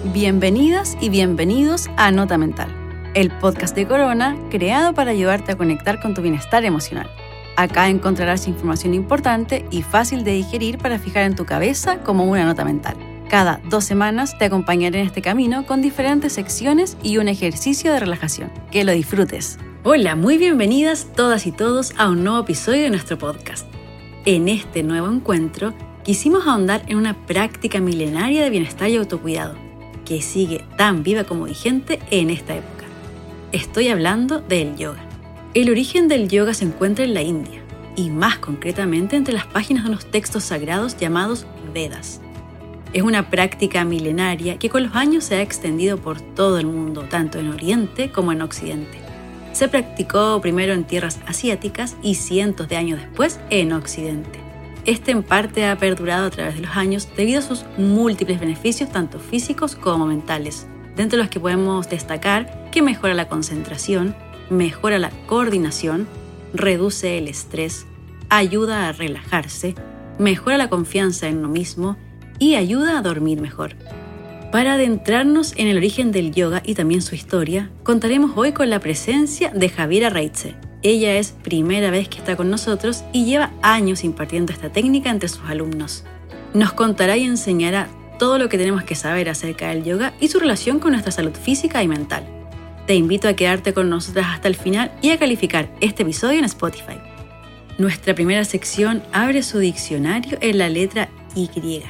Bienvenidas y bienvenidos a Nota Mental, el podcast de Corona creado para ayudarte a conectar con tu bienestar emocional. Acá encontrarás información importante y fácil de digerir para fijar en tu cabeza como una nota mental. Cada 2 semanas te acompañaré en este camino con diferentes secciones y un ejercicio de relajación. ¡Que lo disfrutes! Hola, muy bienvenidas todas y todos a un nuevo episodio de nuestro podcast. En este nuevo encuentro, quisimos ahondar en una práctica milenaria de bienestar y autocuidado, que sigue tan viva como vigente en esta época. Estoy hablando del yoga. El origen del yoga se encuentra en la India, y más concretamente entre las páginas de unos textos sagrados llamados Vedas. Es una práctica milenaria que con los años se ha extendido por todo el mundo, tanto en Oriente como en Occidente. Se practicó primero en tierras asiáticas y cientos de años después en Occidente. Este en parte ha perdurado a través de los años debido a sus múltiples beneficios tanto físicos como mentales, dentro de los que podemos destacar que mejora la concentración, mejora la coordinación, reduce el estrés, ayuda a relajarse, mejora la confianza en uno mismo y ayuda a dormir mejor. Para adentrarnos en el origen del yoga y también su historia, contaremos hoy con la presencia de Javiera Reitze. Ella es primera vez que está con nosotros y lleva años impartiendo esta técnica entre sus alumnos. Nos contará y enseñará todo lo que tenemos que saber acerca del yoga y su relación con nuestra salud física y mental. Te invito a quedarte con nosotras hasta el final y a calificar este episodio en Spotify. Nuestra primera sección abre su diccionario en la letra Y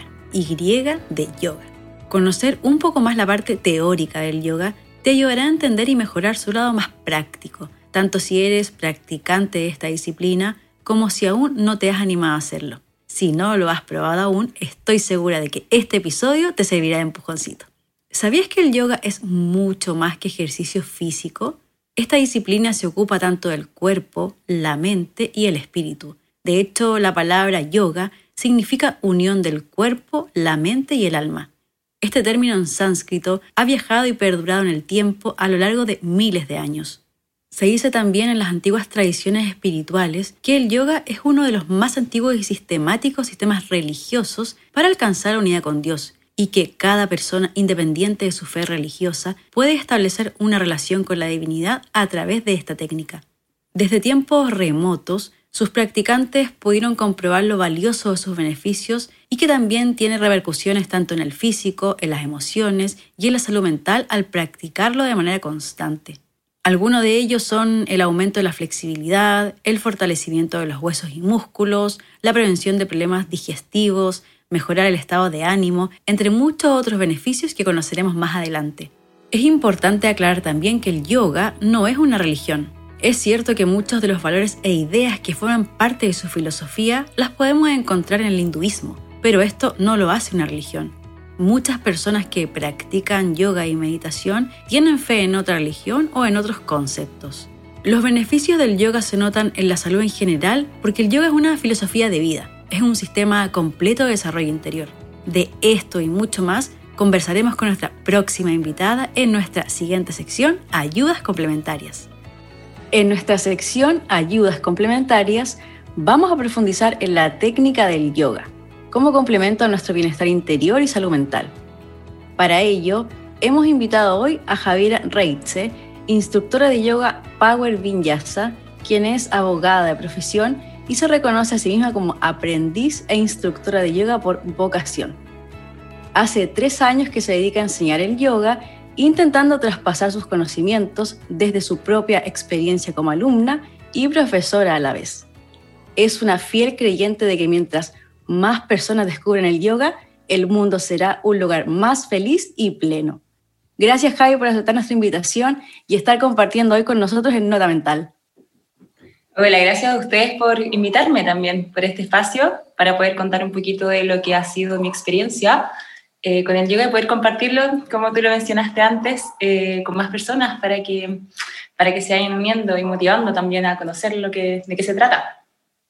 de yoga. Conocer un poco más la parte teórica del yoga te ayudará a entender y mejorar su lado más práctico, tanto si eres practicante de esta disciplina como si aún no te has animado a hacerlo. Si no lo has probado aún, estoy segura de que este episodio te servirá de empujoncito. ¿Sabías que el yoga es mucho más que ejercicio físico? Esta disciplina se ocupa tanto del cuerpo, la mente y el espíritu. De hecho, la palabra yoga significa unión del cuerpo, la mente y el alma. Este término en sánscrito ha viajado y perdurado en el tiempo a lo largo de miles de años. Se dice también en las antiguas tradiciones espirituales que el yoga es uno de los más antiguos y sistemáticos sistemas religiosos para alcanzar la unidad con Dios y que cada persona, independiente de su fe religiosa, puede establecer una relación con la divinidad a través de esta técnica. Desde tiempos remotos, sus practicantes pudieron comprobar lo valioso de sus beneficios y que también tiene repercusiones tanto en el físico, en las emociones y en la salud mental al practicarlo de manera constante. Algunos de ellos son el aumento de la flexibilidad, el fortalecimiento de los huesos y músculos, la prevención de problemas digestivos, mejorar el estado de ánimo, entre muchos otros beneficios que conoceremos más adelante. Es importante aclarar también que el yoga no es una religión. Es cierto que muchos de los valores e ideas que forman parte de su filosofía las podemos encontrar en el hinduismo, pero esto no lo hace una religión. Muchas personas que practican yoga y meditación tienen fe en otra religión o en otros conceptos. Los beneficios del yoga se notan en la salud en general porque el yoga es una filosofía de vida, es un sistema completo de desarrollo interior. De esto y mucho más conversaremos con nuestra próxima invitada en nuestra siguiente sección, Ayudas Complementarias. En nuestra sección Ayudas Complementarias vamos a profundizar en la técnica del yoga como complemento a nuestro bienestar interior y salud mental. Para ello, hemos invitado hoy a Javiera Reitze, instructora de yoga Power Vinyasa, quien es abogada de profesión y se reconoce a sí misma como aprendiz e instructora de yoga por vocación. Hace 3 años que se dedica a enseñar el yoga, intentando traspasar sus conocimientos desde su propia experiencia como alumna y profesora a la vez. Es una fiel creyente de que mientras más personas descubren el yoga, el mundo será un lugar más feliz y pleno. Gracias, Javi, por aceptar nuestra invitación y estar compartiendo hoy con nosotros en Nota Mental. Hola, gracias a ustedes por invitarme también por este espacio para poder contar un poquito de lo que ha sido mi experiencia con el yoga y poder compartirlo, como tú lo mencionaste antes, con más personas para que se vayan uniendo y motivando también a conocer de qué se trata.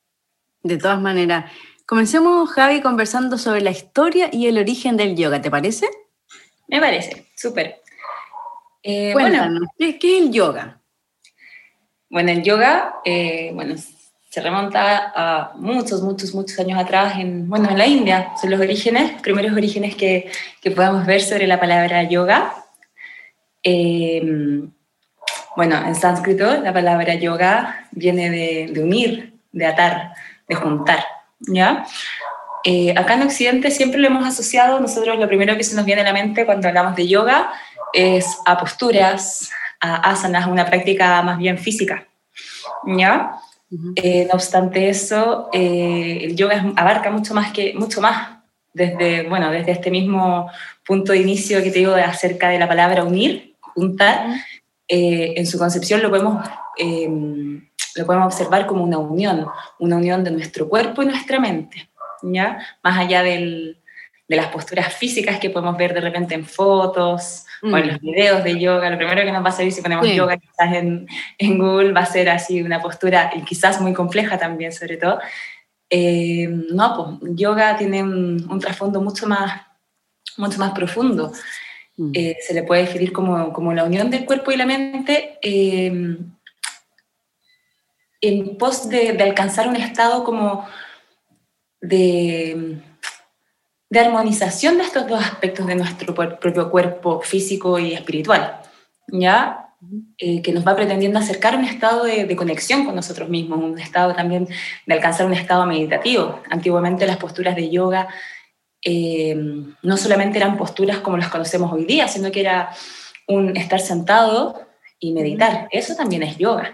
De todas maneras, comencemos, Javi, conversando sobre la historia y el origen del yoga, ¿te parece? Me parece, súper. Cuéntanos, ¿qué es el yoga? Bueno, el yoga, se remonta a muchos, muchos, muchos años atrás en la India. Son los primeros orígenes que podemos ver sobre la palabra yoga. En sánscrito la palabra yoga viene de unir, de atar, de juntar, ¿ya? Acá en Occidente siempre lo hemos asociado, nosotros lo primero que se nos viene a la mente cuando hablamos de yoga es a posturas, a asanas, una práctica más bien física, ¿ya? Uh-huh. No obstante eso, el yoga abarca mucho más, desde este mismo punto de inicio que te digo acerca de la palabra unir, juntar. Uh-huh. En su concepción lo podemos observar como una unión de nuestro cuerpo y nuestra mente, ¿ya? Más allá de las posturas físicas que podemos ver de repente en fotos o en los videos de yoga. Lo primero que nos va a salir si ponemos yoga quizás en Google va a ser así una postura quizás muy compleja también, sobre todo. Yoga tiene un trasfondo mucho más profundo. Se le puede definir como la unión del cuerpo y la mente en pos de alcanzar un estado como de armonización de estos dos aspectos de nuestro propio cuerpo físico y espiritual, ¿ya? Que nos va pretendiendo acercar a un estado de conexión con nosotros mismos, un estado también de alcanzar un estado meditativo. Antiguamente las posturas de yoga no solamente eran posturas como las conocemos hoy día, sino que era un estar sentado y meditar. Eso también es yoga.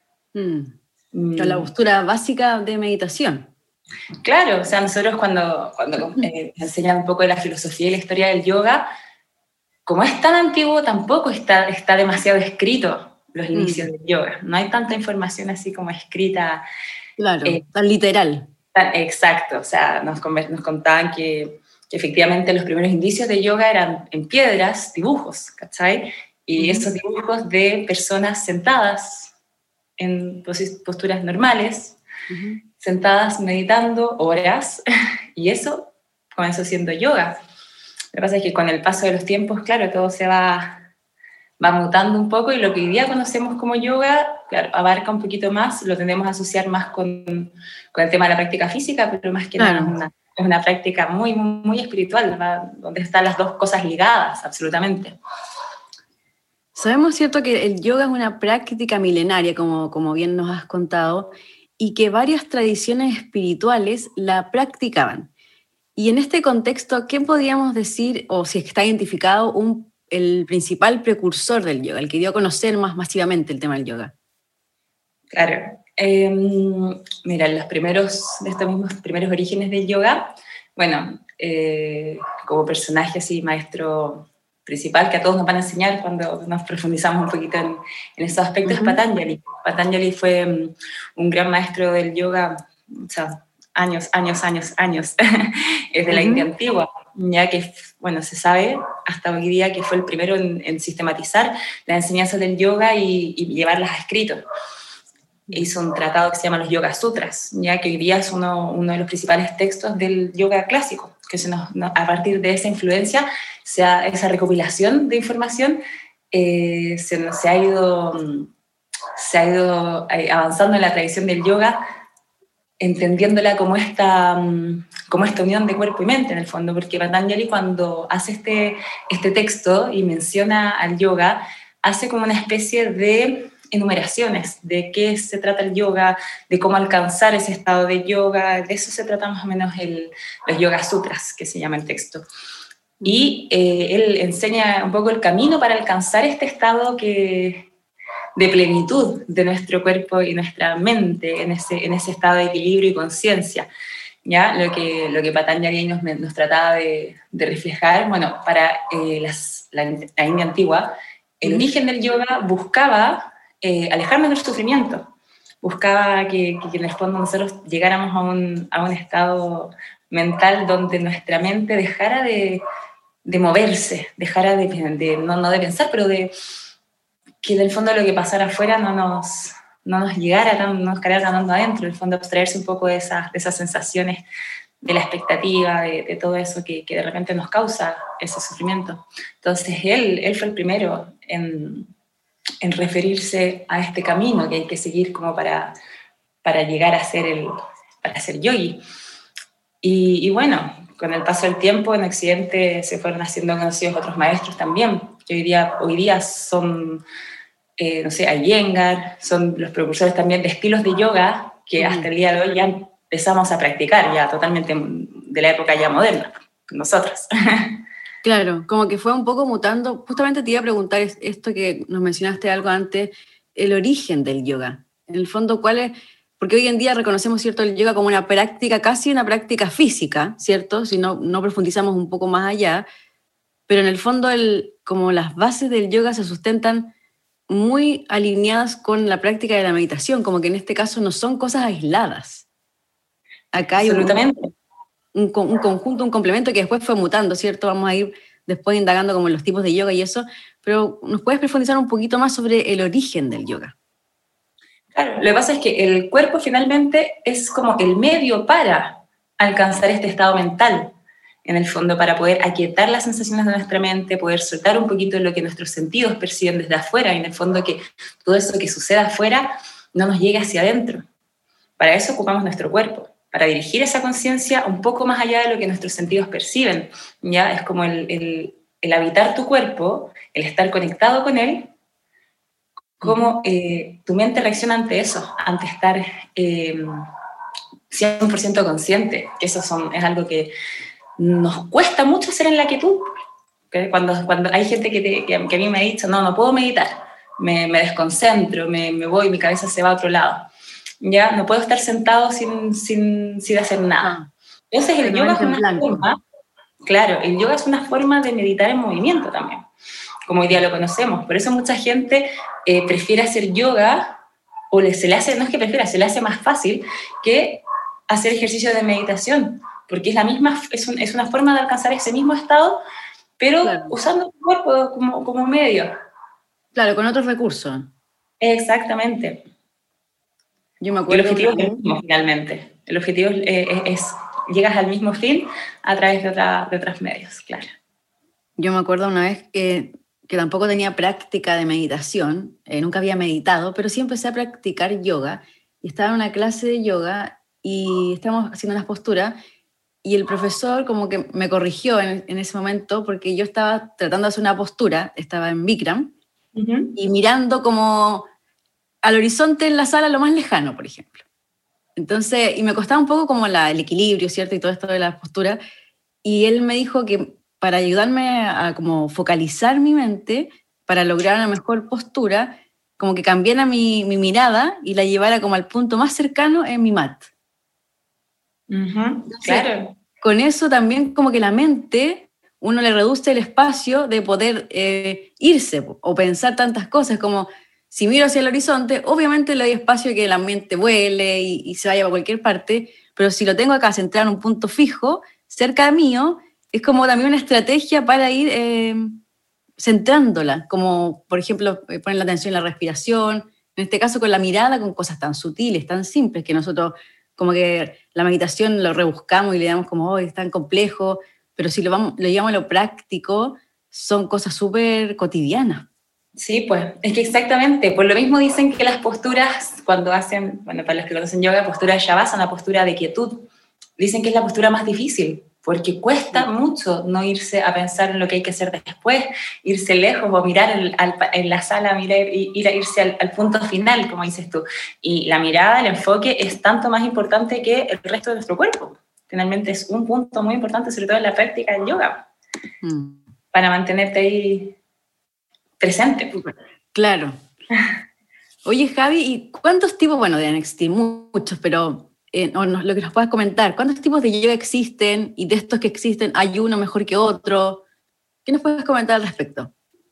La postura básica de meditación. Claro, o sea, nosotros cuando enseñan un poco de la filosofía y la historia del yoga, como es tan antiguo, tampoco está demasiado escrito los inicios del yoga. No hay tanta información así como escrita. Claro, tan literal. Exacto, o sea, nos contaban que efectivamente los primeros indicios de yoga eran en piedras, dibujos, ¿cachai? Y esos dibujos de personas sentadas en posturas normales, sentadas meditando horas, y eso comenzó siendo yoga. Lo que pasa es que con el paso de los tiempos, claro, todo se va mutando un poco, y lo que hoy día conocemos como yoga, claro, abarca un poquito más, lo tendemos a asociar más con el tema de la práctica física, pero más que nada es una práctica muy, muy espiritual, ¿va? Donde están las dos cosas ligadas, absolutamente. Sabemos, ¿cierto?, que el yoga es una práctica milenaria, como bien nos has contado, y que varias tradiciones espirituales la practicaban. Y en este contexto, ¿qué podríamos decir, o si es que está identificado, el principal precursor del yoga, el que dio a conocer más masivamente el tema del yoga? Claro. Mira, estos mismos primeros orígenes del yoga, como personaje así, maestro principal que a todos nos van a enseñar cuando nos profundizamos un poquito en esos aspectos, es Patanjali. Patanjali fue un gran maestro del yoga, o sea, años, desde la India antigua, ya que, se sabe hasta hoy día que fue el primero en sistematizar las enseñanzas del yoga y llevarlas a escrito. Hizo un tratado que se llama los Yoga Sutras, ya que hoy día es uno de los principales textos del yoga clásico, que a partir de esa influencia, esa recopilación de información, se ha ido avanzando en la tradición del yoga, entendiéndola como esta unión de cuerpo y mente, en el fondo, porque Patanjali, cuando hace este texto y menciona al yoga, hace como una especie de enumeraciones de qué se trata el yoga, de cómo alcanzar ese estado de yoga. De eso se trata más o menos los Yoga Sutras, que se llama el texto. Y él enseña un poco el camino para alcanzar este estado de plenitud de nuestro cuerpo y nuestra mente, en ese estado de equilibrio y conciencia. ¿Ya? Lo que Patanjali nos trataba de reflejar, para la India antigua, el origen del yoga buscaba alejarnos del sufrimiento, buscaba que en el fondo nosotros llegáramos a un estado mental donde nuestra mente dejara de moverse, dejara no de pensar, pero que en el fondo lo que pasara afuera no nos llegara, no nos quedara ganando adentro, en el fondo abstraerse un poco de esas sensaciones, de la expectativa, de todo eso que de repente nos causa ese sufrimiento. Entonces él fue el primero en referirse a este camino que hay que seguir como para para llegar a para ser yogi. Y bueno, con el paso del tiempo en Occidente se fueron haciendo conocidos otros maestros también, que hoy día son, no sé, Iyengar, son los precursores también de estilos de yoga que hasta el día de hoy ya empezamos a practicar, ya totalmente de la época ya moderna, nosotros. Claro, como que fue un poco mutando. Justamente te iba a preguntar esto que nos mencionaste algo antes, el origen del yoga. En el fondo, ¿cuál es? Porque hoy en día reconocemos, ¿cierto?, el yoga como una práctica, casi una práctica física, ¿cierto? Si no profundizamos un poco más allá. Pero en el fondo, como las bases del yoga se sustentan muy alineadas con la práctica de la meditación, como que en este caso no son cosas aisladas. Acá hay Absolutamente. un conjunto, un complemento que después fue mutando, ¿cierto? Vamos a ir después indagando como en los tipos de yoga y eso, pero ¿nos puedes profundizar un poquito más sobre el origen del yoga? Claro, lo que pasa es que el cuerpo finalmente es como el medio para alcanzar este estado mental, en el fondo, para poder aquietar las sensaciones de nuestra mente, poder soltar un poquito lo que nuestros sentidos perciben desde afuera, y en el fondo que todo eso que suceda afuera no nos llegue hacia adentro. Para eso ocupamos nuestro cuerpo, para dirigir esa conciencia un poco más allá de lo que nuestros sentidos perciben. ¿Ya? Es como el habitar tu cuerpo, el estar conectado con él, cómo tu mente reacciona ante eso, ante estar 100% consciente, que eso es algo que nos cuesta mucho hacer en la quietud. ¿Okay? Cuando hay gente que a mí me ha dicho, no puedo meditar, me desconcentro, me voy, mi cabeza se va a otro lado. Ya no puedo estar sentado sin hacer nada. Entonces el yoga es una forma, claro, el yoga es una forma de meditar en movimiento también, como hoy día lo conocemos. Por eso mucha gente prefiere hacer yoga, o se le hace, no es que prefiera, se le hace más fácil que hacer ejercicio de meditación, porque es una forma de alcanzar ese mismo estado, pero claro, usando tu cuerpo como medio. Claro, con otros recursos. Exactamente. Yo me acuerdo. El objetivo es el mismo, finalmente. El objetivo es llegas al mismo fin a través de otros medios, claro. Yo me acuerdo una vez que tampoco tenía práctica de meditación, nunca había meditado, pero sí empecé a practicar yoga, y estaba en una clase de yoga y estábamos haciendo unas posturas, y el profesor como que me corrigió en ese momento, porque yo estaba tratando de hacer una postura, estaba en Bikram, y mirando como al horizonte en la sala lo más lejano, por ejemplo. Entonces, y me costaba un poco como el equilibrio, ¿cierto? Y todo esto de la postura, y él me dijo que para ayudarme a como focalizar mi mente, para lograr una mejor postura, como que cambiara mi mirada y la llevara como al punto más cercano en mi mat. Entonces, claro. Con eso también como que la mente, uno le reduce el espacio de poder irse o pensar tantas cosas, como si miro hacia el horizonte, obviamente le doy espacio a que la mente vuele y se vaya a cualquier parte, pero si lo tengo acá centrado en un punto fijo, cerca mío, es como también una estrategia para ir centrándola, como por ejemplo poner la atención en la respiración, en este caso con la mirada, con cosas tan sutiles, tan simples, que nosotros como que la meditación lo rebuscamos y le damos como, oh, es tan complejo, pero si lo llevamos a lo práctico, son cosas súper cotidianas. Sí, pues, es que exactamente, por lo mismo dicen que las posturas, cuando hacen, bueno, para los que conocen yoga, postura de Shavasana, postura de quietud, dicen que es la postura más difícil, porque cuesta mucho no irse a pensar en lo que hay que hacer después, irse lejos o mirar en la sala, irse al punto final, como dices tú. Y la mirada, el enfoque es tanto más importante que el resto de nuestro cuerpo. Finalmente es un punto muy importante, sobre todo en la práctica del yoga, para mantenerte ahí presente. Claro. Oye, Javi, ¿y cuántos tipos, bueno, deben existir muchos, pero lo que nos puedas comentar, ¿cuántos tipos de yoga existen? Y de estos que existen, ¿hay uno mejor que otro? ¿Qué nos puedes comentar al respecto?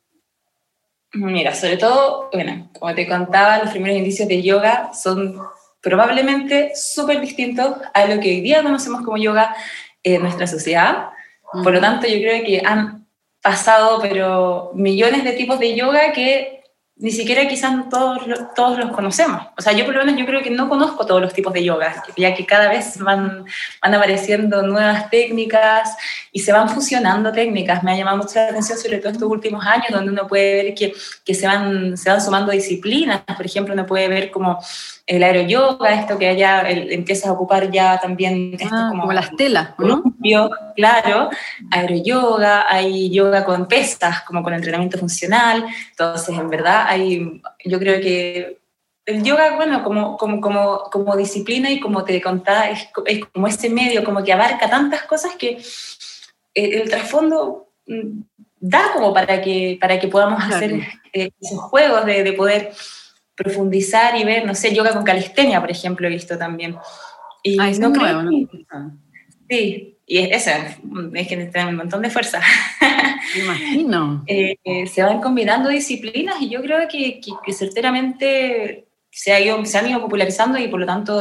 Mira, sobre todo, bueno, como te contaba, los primeros indicios de yoga son probablemente súper distintos a lo que hoy día conocemos como yoga en nuestra sociedad. Por lo tanto, yo creo que han pasado pero millones de tipos de yoga que ni siquiera quizás todos los conocemos. O sea, yo por lo menos yo creo que no conozco todos los tipos de yoga, ya que cada vez van apareciendo nuevas técnicas y se van fusionando técnicas. Me ha llamado mucho la atención, sobre todo estos últimos años, donde uno puede ver que se van sumando disciplinas. Por ejemplo, uno puede ver como el aeroyoga, esto que allá empiezas a ocupar ya también como las telas, ¿no? Claro, aeroyoga, hay yoga con pesas, como con entrenamiento funcional. Entonces, en verdad, yo creo que el yoga, bueno, como disciplina y como te contaba, es como ese medio, como que abarca tantas cosas que el trasfondo da como para que podamos hacer esos juegos de poder profundizar y ver, no sé, yoga con calistenia, por ejemplo, he visto también. Y es no creo nuevo, que, ¿no? Sí, y eso es que necesitan un montón de fuerza. Me imagino. Se van combinando disciplinas y yo creo que certeramente se han ido popularizando y por lo tanto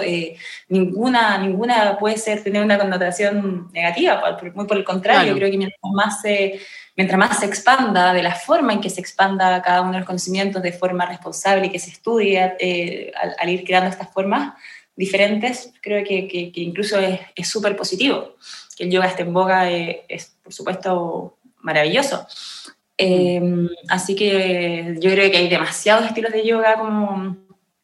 ninguna puede tener una connotación negativa, muy por el contrario, creo que mientras más se expanda, de la forma en que se expanda cada uno de los conocimientos de forma responsable y que se estudie al ir creando estas formas diferentes, creo que incluso es súper positivo. Que el yoga esté en boga es, por supuesto, maravilloso. Así que yo creo que hay demasiados estilos de yoga como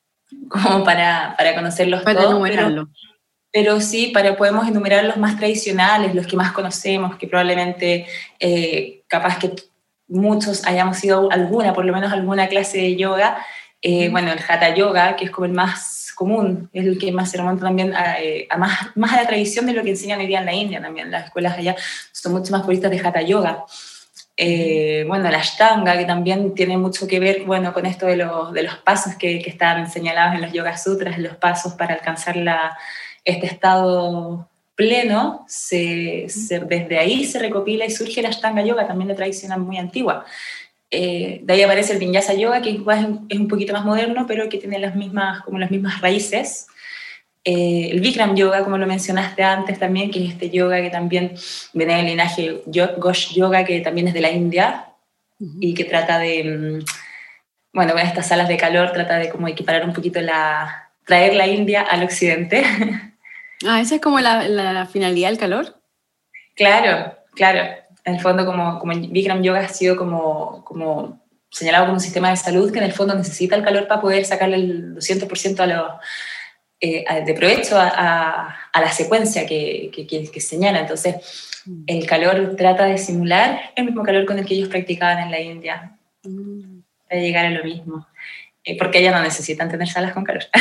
para conocerlos para todos. Enumerarlo. Pero sí, podemos enumerar los más tradicionales, los que más conocemos, que probablemente capaz que muchos hayamos ido por lo menos alguna clase de yoga. Bueno, el Hatha Yoga, que es como el más común, es el que más se remonta también más a la tradición de lo que enseñan hoy día en la India también. Las escuelas allá son mucho más puristas de Hatha Yoga. Bueno, la Ashtanga, que también tiene mucho que ver, bueno, con esto de los pasos que están señalados en los Yoga Sutras, los pasos para alcanzar este estado pleno, desde ahí se recopila y surge la Ashtanga Yoga, también de tradición muy antigua. De ahí aparece el Vinyasa Yoga, que es un poquito más moderno, pero que tiene las mismas raíces. El Bikram Yoga, como lo mencionaste antes también, que es este yoga que también viene del linaje Ghosh Yoga, que también es de la India, y que trata de, bueno, con estas salas de calor, trata de como equiparar un poquito traer la India al occidente. ¿Esa es como la finalidad del calor? Claro. En el fondo, como el Bikram Yoga ha sido como señalado como un sistema de salud que en el fondo necesita el calor para poder sacarle el 200% de provecho a la secuencia que señala. Entonces, el calor trata de simular el mismo calor con el que ellos practicaban en la India, para llegar a lo mismo. Porque allá no necesitan tener salas con calor.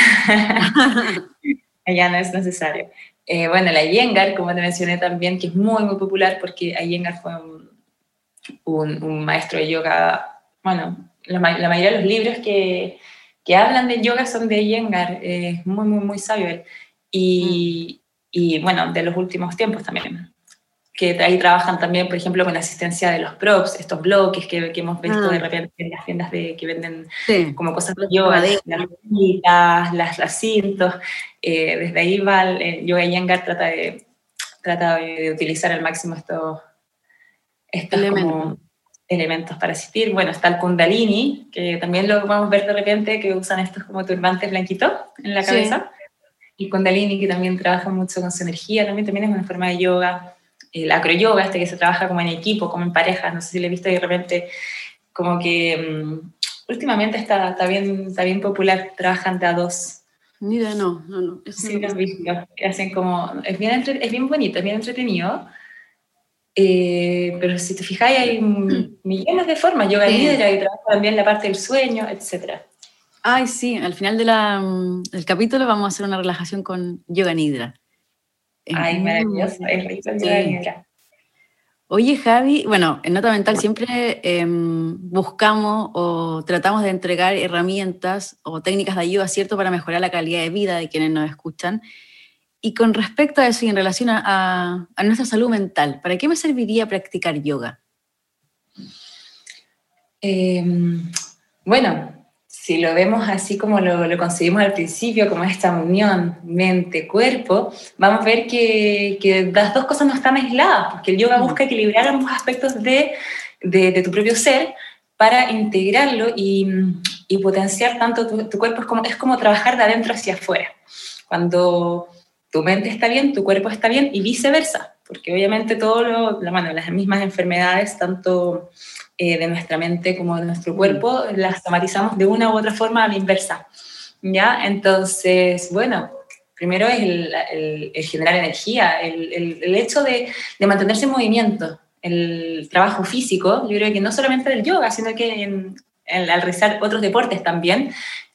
Allá no es necesario. Bueno, la Iyengar, como te mencioné también, que es muy, muy popular, porque Iyengar fue un maestro de yoga. Bueno, la mayoría de los libros que hablan de yoga son de Iyengar, es muy, muy, muy sabio él. Y bueno, de los últimos tiempos también, que ahí trabajan también, por ejemplo, con la asistencia de los props, estos bloques que hemos visto de repente en las tiendas que venden como cosas de yoga, las rueditas, las cintos. Desde ahí va el yoga Iyengar, trata de utilizar al máximo estos elementos para asistir. Bueno, está el Kundalini, que también lo podemos ver de repente, que usan estos como turbantes blanquitos en la cabeza. El Kundalini, que también trabaja mucho con su energía, también es una forma de yoga. El acroyoga, que se trabaja como en equipo, como en pareja, no sé si lo he visto de repente, como que últimamente está bien popular, trabajan de a dos. Mira, no. Sí, lo has visto, hacen como, es bien bonito, es bien entretenido. Pero si te fijáis, hay millones de formas. Yoga Nidra, y trabaja también la parte del sueño, etc. Ay, sí, al final del capítulo vamos a hacer una relajación con Yoga Nidra. Ay, maravilloso, es rico el Yoga Nidra. Oye, Javi, bueno, en Nota Mental siempre buscamos o tratamos de entregar herramientas o técnicas de ayuda, ¿cierto?, para mejorar la calidad de vida de quienes nos escuchan. Y con respecto a eso y en relación a nuestra salud mental, ¿para qué me serviría practicar yoga? Bueno, si lo vemos así como lo concebimos al principio, como esta unión mente-cuerpo, vamos a ver que las dos cosas no están aisladas, porque el yoga busca equilibrar ambos aspectos de tu propio ser para integrarlo y y potenciar tanto tu cuerpo, es como trabajar de adentro hacia afuera. Cuando tu mente está bien, tu cuerpo está bien y viceversa, porque obviamente las mismas enfermedades, tanto de nuestra mente como de nuestro cuerpo, las somatizamos de una u otra forma a la inversa, ¿ya? Entonces, bueno, primero es el generar energía, el hecho de mantenerse en movimiento, el trabajo físico, yo creo que no solamente del yoga, sino que al realizar otros deportes también,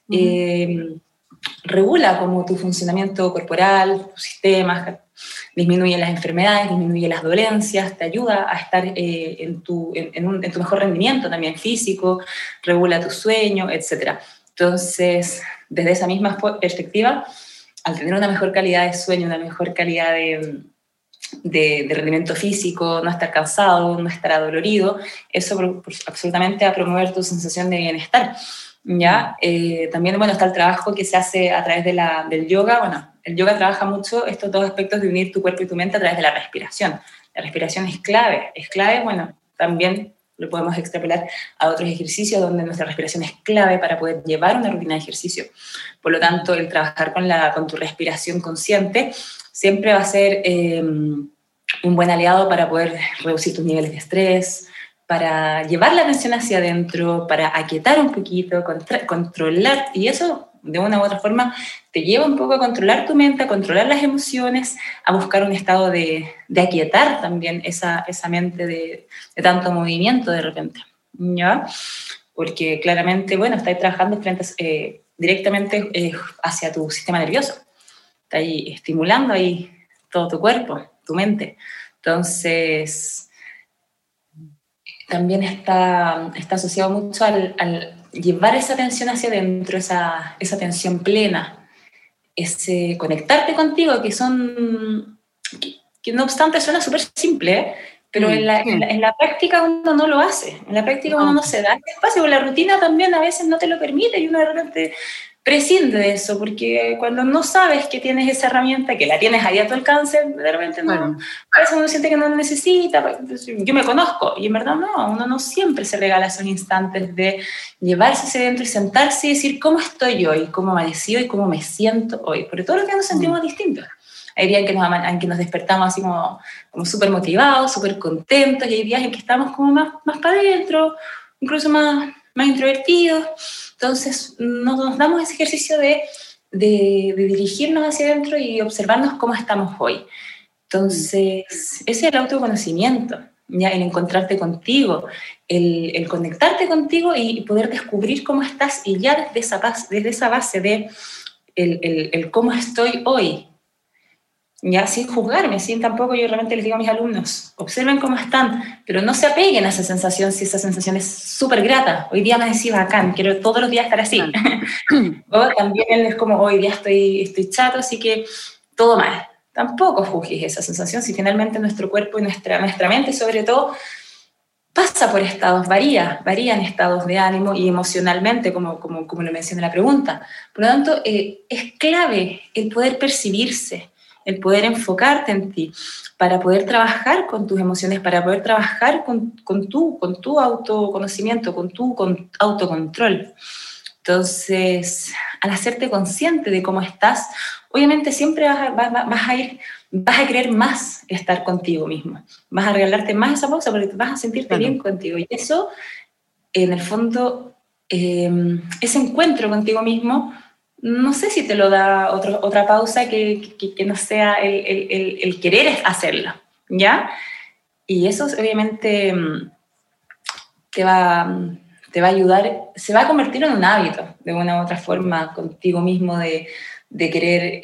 regula como tu funcionamiento corporal, tus sistemas, disminuye las enfermedades, disminuye las dolencias, te ayuda a estar en tu mejor rendimiento también físico, regula tu sueño, etc. Entonces, desde esa misma perspectiva, al tener una mejor calidad de sueño, una mejor calidad de rendimiento físico, no estar cansado, no estar adolorido, eso absolutamente va a promover tu sensación de bienestar. ¿Ya? También, bueno, está el trabajo que se hace a través del yoga. Bueno, el yoga trabaja mucho estos dos aspectos de unir tu cuerpo y tu mente a través de la respiración. La respiración es clave, bueno, también lo podemos extrapolar a otros ejercicios donde nuestra respiración es clave para poder llevar una rutina de ejercicio. Por lo tanto, el trabajar con tu respiración consciente siempre va a ser un buen aliado para poder reducir tus niveles de estrés, para llevar la atención hacia adentro, para aquietar un poquito, controlar, y eso de una u otra forma te lleva un poco a controlar tu mente, a controlar las emociones, a buscar un estado de aquietar también esa mente de tanto movimiento de repente, ¿ya? Porque claramente, bueno, estás trabajando directamente hacia tu sistema nervioso, está ahí estimulando ahí todo tu cuerpo, tu mente. Entonces, también está asociado mucho al llevar esa atención hacia adentro, esa atención plena, ese conectarte contigo, que no obstante suena súper simple, pero en la práctica uno no lo hace, en la práctica uno no se da ese espacio, porque la rutina también a veces no te lo permite y uno de repente prescinde de eso, porque cuando no sabes que tienes esa herramienta, que la tienes ahí a tu alcance, de repente a veces uno siente que no lo necesita. Yo me conozco, y en verdad no, uno no siempre se regala esos instantes de llevarse hacia adentro y sentarse y decir cómo estoy hoy, cómo amanecí hoy, cómo me siento hoy, porque todos los días nos sentimos distintos. Hay días en que nos despertamos así como súper motivados, súper contentos, y hay días en que estamos como más para adentro, incluso más introvertidos. Entonces nos damos ese ejercicio de dirigirnos hacia adentro y observarnos cómo estamos hoy. Entonces, ese es el autoconocimiento, ¿ya? El encontrarte contigo, el conectarte contigo y poder descubrir cómo estás, y ya desde esa base de el cómo estoy hoy, ya sin juzgarme, tampoco yo realmente les digo a mis alumnos, observen cómo están, pero no se apeguen a esa sensación si esa sensación es súper grata. Hoy día me decía bacán, quiero todos los días estar así. O también es como, hoy día estoy chato, así que todo mal. Tampoco juzgues esa sensación si finalmente nuestro cuerpo y nuestra mente sobre todo pasa por estados, varían estados de ánimo y emocionalmente, como lo menciona la pregunta. Por lo tanto, es clave el poder percibirse, el poder enfocarte en ti, para poder trabajar con tus emociones, para poder trabajar con tu autoconocimiento, con tu autocontrol. Entonces, al hacerte consciente de cómo estás, obviamente siempre vas a querer más estar contigo mismo, vas a regalarte más esa pausa porque vas a sentirte bien contigo. Y eso, en el fondo, ese encuentro contigo mismo, no sé si te lo da otra pausa que no sea el querer hacerlo, ¿ya? Y eso obviamente te va a ayudar, se va a convertir en un hábito de una u otra forma contigo mismo de querer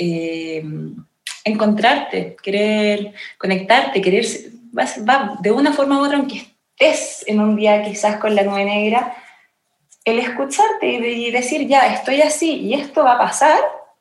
encontrarte, querer conectarte, va de una forma u otra, aunque estés en un día quizás con la nube negra, el escucharte y decir, ya, estoy así y esto va a pasar,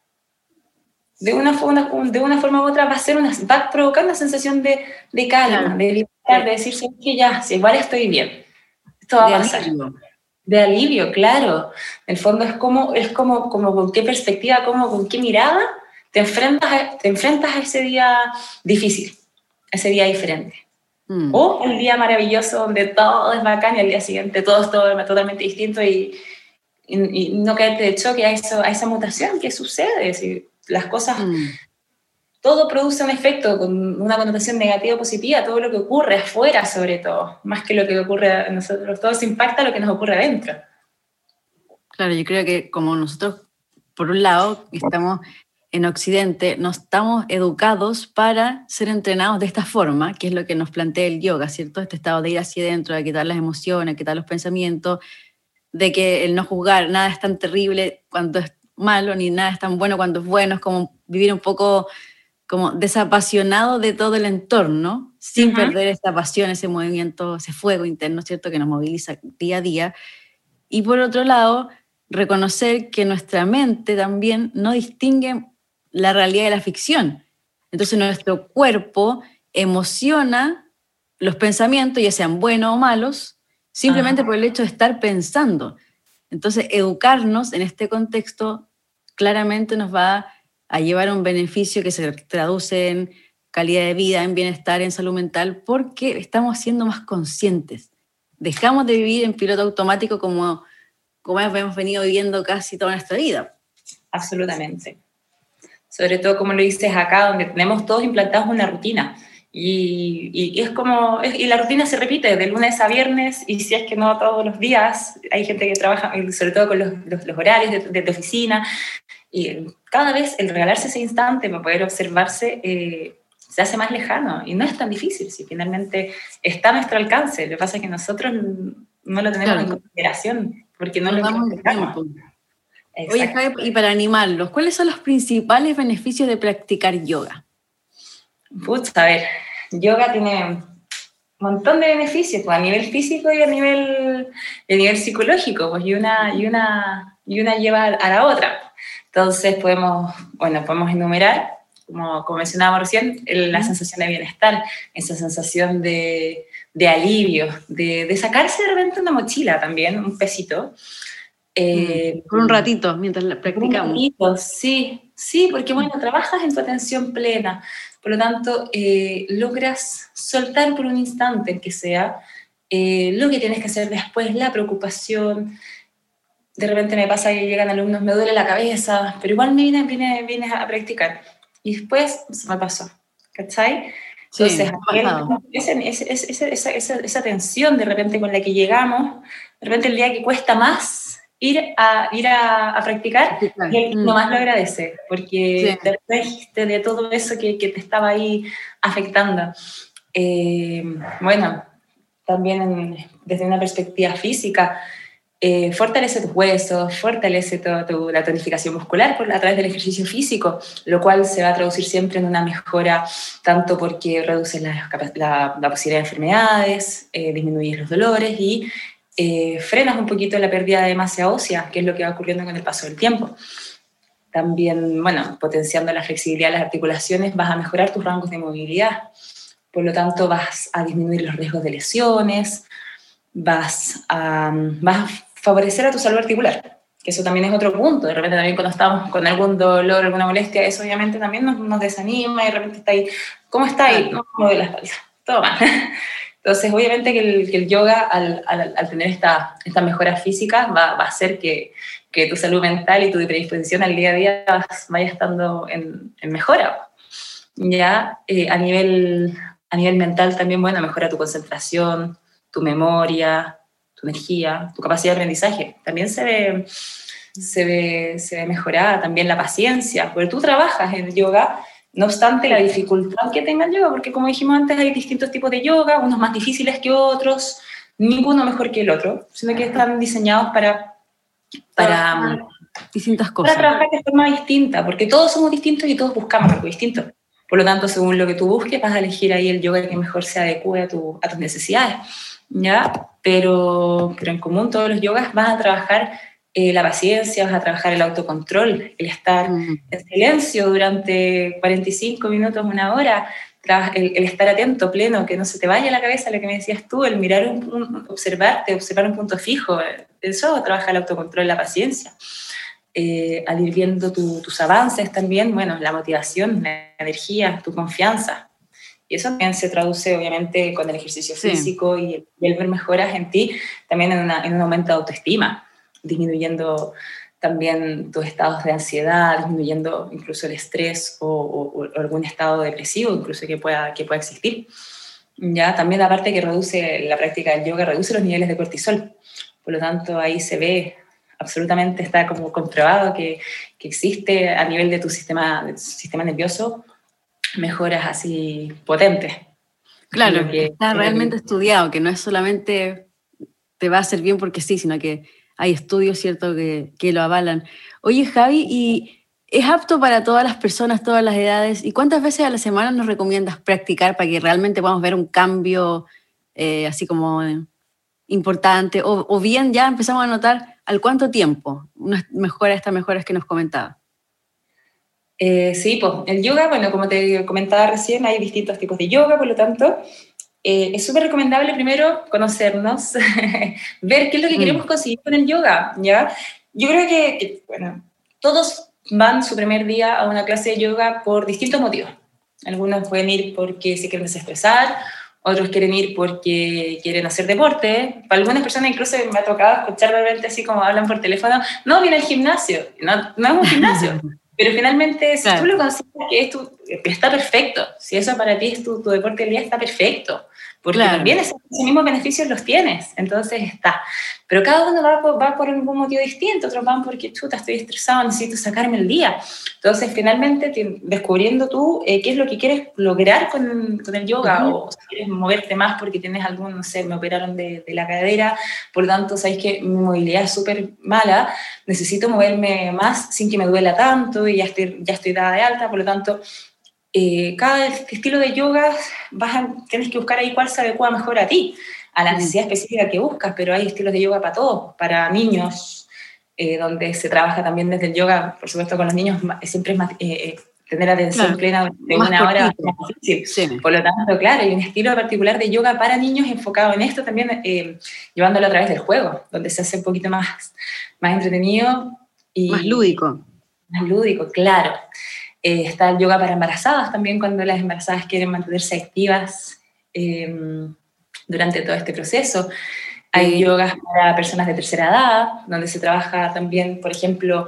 de una forma u otra va a provocar una sensación de calma, de libertad, de decir, que ya, si igual estoy bien, esto va a pasar. De alivio, claro. En el fondo es como con qué perspectiva, con qué mirada te enfrentas a ese día difícil, a ese día diferente. O el día maravilloso donde todo es bacán y al día siguiente todo es totalmente distinto y y no caerte de choque a esa mutación que sucede. Si las cosas, todo produce un efecto con una connotación negativa o positiva, todo lo que ocurre afuera sobre todo, más que lo que ocurre a nosotros, todo se impacta lo que nos ocurre adentro. Claro, yo creo que como nosotros, por un lado, estamos en Occidente, no estamos educados para ser entrenados de esta forma, que es lo que nos plantea el yoga, ¿cierto? Este estado de ir hacia adentro, de quitar las emociones, de quitar los pensamientos, de que el no juzgar, nada es tan terrible cuando es malo, ni nada es tan bueno cuando es bueno, es como vivir un poco como desapasionado de todo el entorno, sin perder esta pasión, ese movimiento, ese fuego interno, ¿cierto?, que nos moviliza día a día. Y por otro lado, reconocer que nuestra mente también no distingue la realidad de la ficción. Entonces nuestro cuerpo emociona los pensamientos, ya sean buenos o malos, simplemente por el hecho de estar pensando. Entonces educarnos en este contexto claramente nos va a llevar a un beneficio que se traduce en calidad de vida, en bienestar, en salud mental, porque estamos siendo más conscientes. Dejamos de vivir en piloto automático como hemos venido viviendo casi toda nuestra vida. Absolutamente. Sobre todo, como lo dices acá, donde tenemos todos implantados una rutina. Y es como, y la rutina se repite de lunes a viernes, y si es que no todos los días, hay gente que trabaja, sobre todo con los horarios de oficina, y cada vez el regalarse ese instante para poder observarse se hace más lejano, y no es tan difícil, si finalmente está a nuestro alcance. Lo que pasa es que nosotros no lo tenemos en consideración, porque no lo practicamos. Oye, Javi, y para animarlos, ¿cuáles son los principales beneficios de practicar yoga? A ver, yoga tiene un montón de beneficios, pues, a nivel físico y a nivel psicológico, pues, y una lleva a la otra. Entonces podemos enumerar, como mencionábamos recién, la sensación de bienestar, esa sensación de alivio, de sacarse de repente una mochila también, un pesito. Por un ratito, mientras la practicamos. Un ratito, sí, porque trabajas en tu atención plena, por lo tanto logras soltar por un instante, que sea, lo que tienes que hacer después, la preocupación. De repente me pasa que llegan alumnos, me duele la cabeza, pero igual me vienes a practicar. Y después se me pasó, ¿cachai? Entonces, esa tensión de repente con la que llegamos, de repente el día que cuesta más ir a practicar, y él nomás lo agradece, porque después de todo eso que te estaba ahí afectando. También desde una perspectiva física, fortalece tus huesos, fortalece la tonificación muscular a través del ejercicio físico, lo cual se va a traducir siempre en una mejora, tanto porque reduces la posibilidad de enfermedades, disminuyes los dolores y frenas un poquito la pérdida de masa ósea, que es lo que va ocurriendo con el paso del tiempo. También, potenciando la flexibilidad de las articulaciones, vas a mejorar tus rangos de movilidad. Por lo tanto, vas a disminuir los riesgos de lesiones, vas a favorecer a tu salud articular, que eso también es otro punto. De repente también cuando estamos con algún dolor, alguna molestia, eso obviamente también nos desanima, y de repente está ahí, ¿cómo está ahí? No, mueve la espalda, todo mal. Entonces, obviamente que el yoga, al tener esta mejora física, va a hacer que tu salud mental y tu predisposición al día a día vaya estando en mejora. Ya a nivel mental también, mejora tu concentración, tu memoria, tu energía, tu capacidad de aprendizaje. También se ve mejorada, también la paciencia, porque tú trabajas en yoga, no obstante la dificultad que tenga el yoga, porque como dijimos antes, hay distintos tipos de yoga, unos más difíciles que otros, ninguno mejor que el otro, sino que están diseñados para distintas cosas. Para trabajar de forma distinta, porque todos somos distintos y todos buscamos algo distinto. Por lo tanto, según lo que tú busques, vas a elegir ahí el yoga que mejor se adecue a tus necesidades, ¿ya? Pero en común todos los yogas vas a trabajar la paciencia, vas a trabajar el autocontrol, el estar en silencio durante 45 minutos, una hora, el estar atento, pleno, que no se te vaya la cabeza, lo que me decías tú, el mirar, observar un punto fijo, eso trabaja el autocontrol, la paciencia. Al ir viendo tus avances también, la motivación, la energía, tu confianza. Y eso también se traduce, obviamente, con el ejercicio físico y el ver mejoras en ti, también en un aumento de autoestima. disminuyendo también tus estados de ansiedad, disminuyendo incluso el estrés o algún estado depresivo incluso que pueda existir. Ya, también aparte que la práctica del yoga reduce los niveles de cortisol, por lo tanto ahí se ve absolutamente, está como comprobado que existe a nivel de tu sistema nervioso mejoras así potentes. Claro, que está realmente estudiado, que no es solamente te va a hacer bien porque sí, sino que hay estudios, ¿cierto?, que lo avalan. Oye, Javi, ¿y es apto para todas las personas, todas las edades? ¿Y cuántas veces a la semana nos recomiendas practicar para que realmente podamos ver un cambio así como importante? O bien ya empezamos a notar al cuánto tiempo estas mejoras que nos comentaba. Sí, pues el yoga, bueno, como te comentaba recién, hay distintos tipos de yoga, por lo tanto, es súper recomendable primero conocernos, ver qué es lo que queremos conseguir con el yoga, ¿ya? Yo creo que, bueno, todos van su primer día a una clase de yoga por distintos motivos. Algunos pueden ir porque se quieren desestresar, otros quieren ir porque quieren hacer deporte. Para algunas personas incluso me ha tocado escuchar de repente así como hablan por teléfono, no, viene al gimnasio, no es un gimnasio. Pero finalmente, si tú lo consideras que está perfecto, si eso para ti es tu deporte del día, está perfecto, porque también esos mismos beneficios los tienes, entonces está. Pero cada uno va por algún motivo distinto, otros van porque, chuta, estoy estresado, necesito sacarme el día. Entonces, finalmente, descubriendo tú qué es lo que quieres lograr con el yoga, o si quieres moverte más porque tienes algún, no sé, me operaron de la cadera, por lo tanto, sabéis que mi movilidad es súper mala, necesito moverme más sin que me duela tanto y ya estoy dada de alta, por lo tanto, cada estilo de yoga tienes que buscar ahí cuál se adecua mejor a ti, a la necesidad específica que buscas, pero hay estilos de yoga para todos, para niños, donde se trabaja también desde el yoga, por supuesto con los niños siempre es más, tener atención plena de una hora es más difícil. Sí. Por lo tanto, claro, hay un estilo particular de yoga para niños enfocado en esto también, llevándolo a través del juego, donde se hace un poquito más entretenido. Y más lúdico. Más lúdico, claro. Está el yoga para embarazadas también, cuando las embarazadas quieren mantenerse activas durante todo este proceso. Hay yogas para personas de tercera edad, donde se trabaja también, por ejemplo,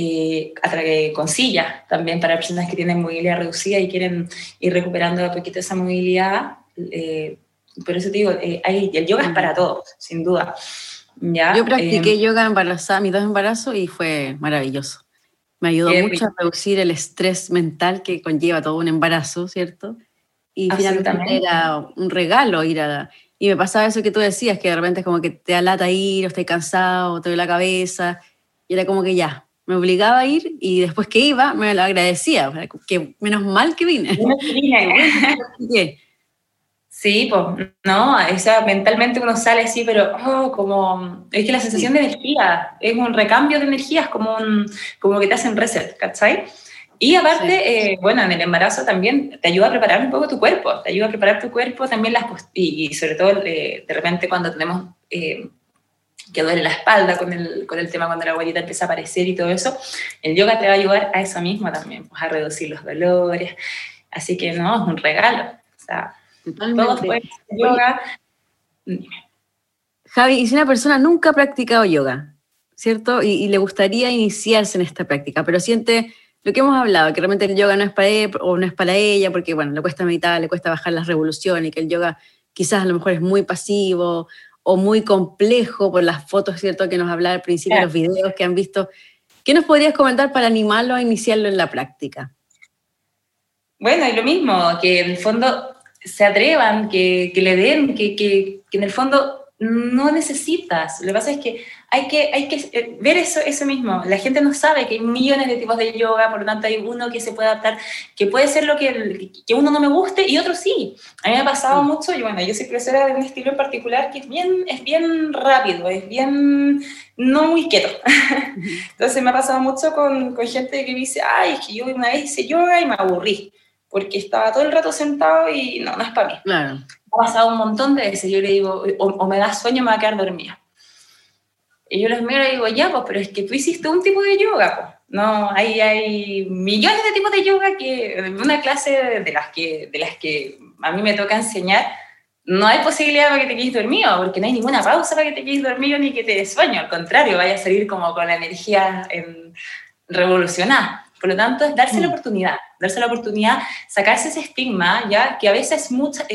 con sillas, también para personas que tienen movilidad reducida y quieren ir recuperando de a poquito esa movilidad. Por eso te digo, el yoga es para todos, sin duda. ¿Ya? Yo practiqué yoga embarazada, mis 2 embarazos, y fue maravilloso. Me ayudó mucho a reducir el estrés mental que conlleva todo un embarazo, ¿cierto? Y finalmente era un regalo ir a... Y me pasaba eso que tú decías, que de repente es como que te da lata ir, o estoy cansado, o te duele la cabeza, y era como que ya, me obligaba a ir, y después que iba, me lo agradecía, que menos mal que vine. Sí, pues, no, o sea, mentalmente uno sale así, pero como, es que la sensación de energía, es un recambio de energías, como que te hacen reset, ¿cachai? Y aparte, bueno, en el embarazo también te ayuda a preparar un poco tu cuerpo, también y sobre todo de repente cuando tenemos que duele la espalda con el tema cuando la abuelita empieza a aparecer y todo eso, el yoga te va a ayudar a eso mismo también, pues a reducir los dolores, así que no, es un regalo, o sea, todos pueden hacer yoga. Javi, y si una persona nunca ha practicado yoga, ¿cierto? Y le gustaría iniciarse en esta práctica, pero siente lo que hemos hablado, que realmente el yoga no es para él o no es para ella, porque bueno, le cuesta meditar, le cuesta bajar las revoluciones, y que el yoga quizás a lo mejor es muy pasivo o muy complejo por las fotos, ¿cierto?, que nos hablaba al principio, los videos que han visto. ¿Qué nos podrías comentar para animarlo a iniciarlo en la práctica? Bueno, y lo mismo, que en el fondo se atrevan, que le den, que en el fondo no necesitas. Lo que pasa es que hay que ver eso mismo. La gente no sabe que hay millones de tipos de yoga, por lo tanto hay uno que se puede adaptar, que puede ser lo que uno no me guste y otro sí. A mí me ha pasado mucho, y bueno, yo soy profesora de un estilo en particular que es bien rápido, es bien no muy quieto. Entonces me ha pasado mucho con gente que me dice, ay, es que yo una vez hice yoga y me aburrí, porque estaba todo el rato sentado y no es para mí. Claro. Me ha pasado un montón de veces. Yo le digo, o me da sueño, me va a quedar dormida. Y yo les miro y digo, ya, pues, pero es que tú hiciste un tipo de yoga, pues. No, hay millones de tipos de yoga que una clase de las que a mí me toca enseñar, no hay posibilidad para que te quedes dormido, porque no hay ninguna pausa para que te quedes dormido ni que te des sueño, al contrario, vaya a salir como con la energía revolucionada. Por lo tanto, es darse la oportunidad, sacarse ese estigma, ya que a veces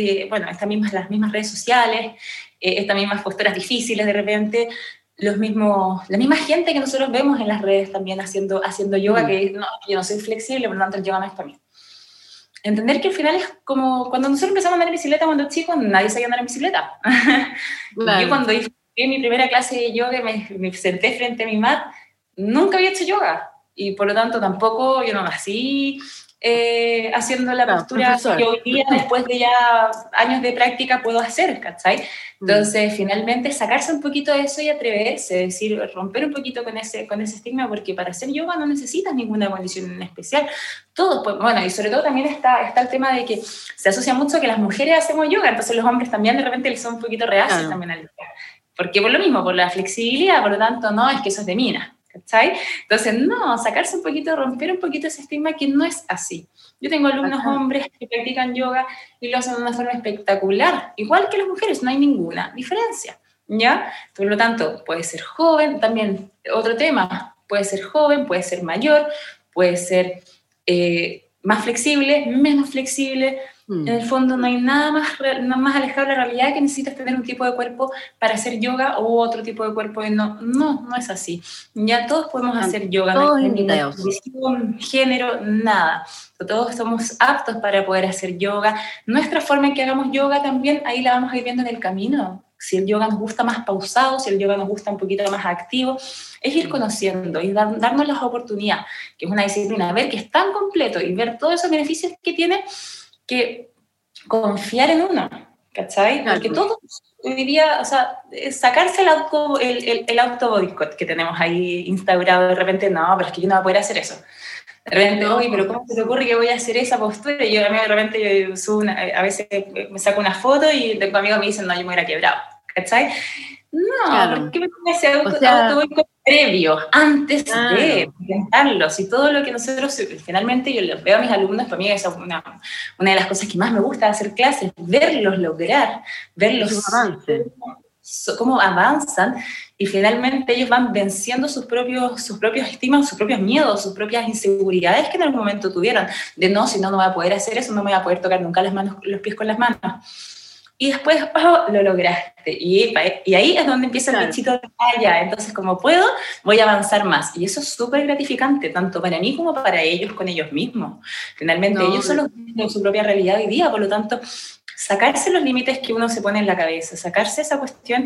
las mismas redes sociales, estas mismas posturas difíciles de repente, la misma gente que nosotros vemos en las redes también haciendo yoga, que no, yo no soy flexible, por lo tanto el yoga no es para mí. Entender que al final es como cuando nosotros empezamos a andar en bicicleta cuando chicos, nadie sabía andar en bicicleta. Claro. Yo cuando hice mi primera clase de yoga, me senté frente a mi mat, nunca había hecho yoga. Y por lo tanto tampoco yo no nací haciendo la postura que hoy día, después de ya años de práctica, puedo hacer, ¿cachai? Entonces, finalmente, sacarse un poquito de eso y atreverse, es decir, romper un poquito con ese estigma, porque para hacer yoga no necesitas ninguna condición en especial. Todos, pues, bueno, y sobre todo también está el tema de que se asocia mucho a que las mujeres hacemos yoga, entonces los hombres también de repente les son un poquito reacios también al yoga. Porque por lo mismo, por la flexibilidad, por lo tanto, no, es que eso es de mina. ¿Cachai? Entonces, no, sacarse un poquito, romper un poquito ese estigma que no es así. Yo tengo alumnos hombres que practican yoga y lo hacen de una forma espectacular, igual que las mujeres, no hay ninguna diferencia, ¿ya? Por lo tanto, puede ser joven, también otro tema, puede ser joven, puede ser mayor, puede ser más flexible, menos flexible. En el fondo no hay nada más alejado de la realidad que necesitas tener un tipo de cuerpo para hacer yoga o otro tipo de cuerpo. No es así. Ya todos podemos hacer yoga, no hay ninguna condición, género, nada. Todos somos aptos para poder hacer yoga. Nuestra forma en que hagamos yoga también, ahí la vamos a ir viendo en el camino. Si el yoga nos gusta más pausado, si el yoga nos gusta un poquito más activo, es ir conociendo y darnos las oportunidades, que es una disciplina, ver que es tan completo y ver todos esos beneficios que tiene, que confiar en uno, ¿cachai? Porque todos hoy día, o sea, sacarse el auto boicot que tenemos ahí instaurado de repente, no, pero es que yo no voy a poder hacer eso. De repente, oye, pero ¿cómo se te ocurre que voy a hacer esa postura? Y yo a mí de repente yo subo a veces me saco una foto y tengo amigos que me dicen, no, yo me hubiera quebrado, ¿cachai? No, ¿por qué me pongo ese auto boicot previo, antes de intentarlo? Si todo lo que nosotros, finalmente yo les veo a mis alumnos, para mí esa es una de las cosas que más me gusta de hacer clases, verlos lograr, verlos cómo avanzan, y finalmente ellos van venciendo sus propios estigmas, sus propios miedos, sus propias inseguridades que en algún momento tuvieron, de no, si no voy a poder hacer eso, no me voy a poder tocar nunca los pies con las manos. Y después, lo lograste. Y ahí es donde empieza el bichito de ya. Entonces, como puedo, voy a avanzar más. Y eso es súper gratificante, tanto para mí como para ellos con ellos mismos. Finalmente, ellos son los de su propia realidad hoy día, por lo tanto, sacarse los límites que uno se pone en la cabeza, sacarse esa cuestión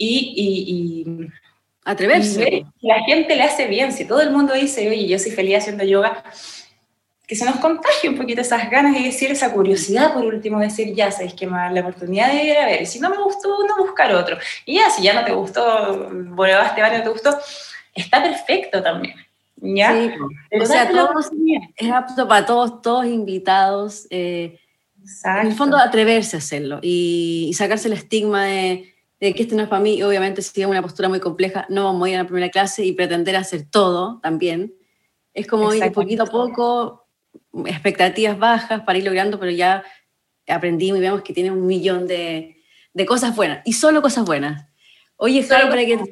y atreverse. Y ver que la gente le hace bien. Si todo el mundo dice, oye, yo soy feliz haciendo yoga, que se nos contagie un poquito esas ganas y decir, esa curiosidad, por último, decir, ya, sabéis que me da la oportunidad de ir a ver, y si no me gustó, no buscar otro, y ya, si ya no te gustó, probaste varios, no te gustó, está perfecto también, ¿ya? Sí, o sea, es apto para todos invitados, en el fondo atreverse a hacerlo, y sacarse el estigma de que este no es para mí, y obviamente si es una postura muy compleja, no vamos a ir a la primera clase y pretender hacer todo también, es como ir poquito a poco, expectativas bajas para ir logrando, pero ya aprendimos y vemos que tiene 1 millón de cosas buenas, y solo cosas buenas. Oye, Javi,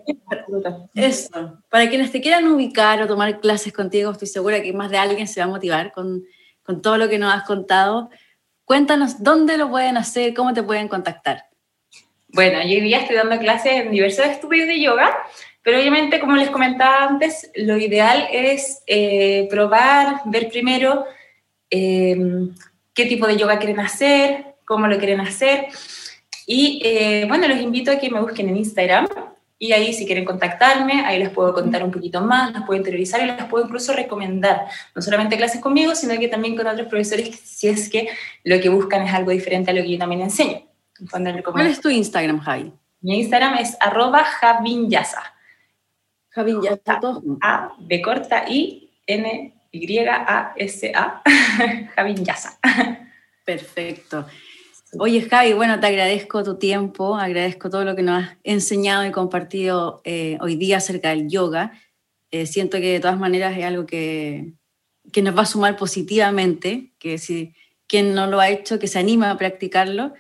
para quienes te quieran ubicar o tomar clases contigo, estoy segura que más de alguien se va a motivar con todo lo que nos has contado. Cuéntanos dónde lo pueden hacer, cómo te pueden contactar. Bueno, yo hoy día estoy dando clases en diversos estudios de yoga, pero obviamente, como les comentaba antes, lo ideal es probar, ver primero qué tipo de yoga quieren hacer, cómo lo quieren hacer. Y bueno, los invito a que me busquen en Instagram y ahí si quieren contactarme, ahí les puedo contar un poquito más, les puedo interiorizar y les puedo incluso recomendar, no solamente clases conmigo, sino que también con otros profesores si es que lo que buscan es algo diferente a lo que yo también enseño. ¿Cuál es tu Instagram, Javi? Mi Instagram es @javinyasa. Javinyasa, todo. A, B corta, I, N, Y-A-S-A, Javinyasa. Perfecto. Oye, Javi, bueno, te agradezco tu tiempo, agradezco todo lo que nos has enseñado y compartido hoy día acerca del yoga. Siento que de todas maneras es algo que nos va a sumar positivamente, que si quien no lo ha hecho, que se anima a practicarlo,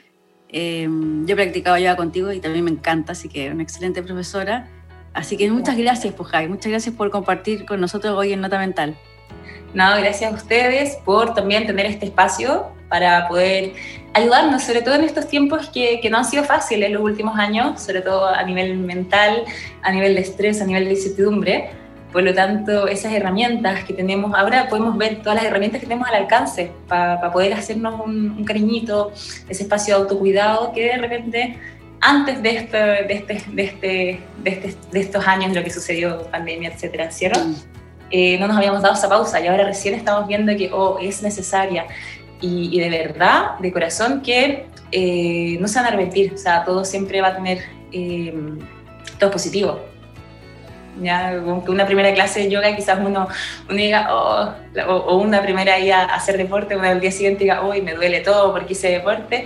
Yo he practicado yoga contigo y también me encanta, así que una excelente profesora. Así que muchas gracias, pues, Javi. Muchas gracias por compartir con nosotros hoy en Nota Mental. No, gracias a ustedes por también tener este espacio para poder ayudarnos, sobre todo en estos tiempos que no han sido fáciles en los últimos años, sobre todo a nivel mental, a nivel de estrés, a nivel de incertidumbre. Por lo tanto, esas herramientas que tenemos ahora, podemos ver todas las herramientas que tenemos al alcance para poder hacernos un cariñito, ese espacio de autocuidado que de repente, antes de estos años, lo que sucedió, pandemia, etcétera, ¿cierto? No nos habíamos dado esa pausa y ahora recién estamos viendo que es necesaria y de verdad, de corazón, que no se van a arrepentir, o sea, todo siempre va a tener, todo positivo. Ya, como que una primera clase de yoga quizás uno diga, o una primera idea a hacer deporte, una al día siguiente diga, me duele todo porque hice deporte.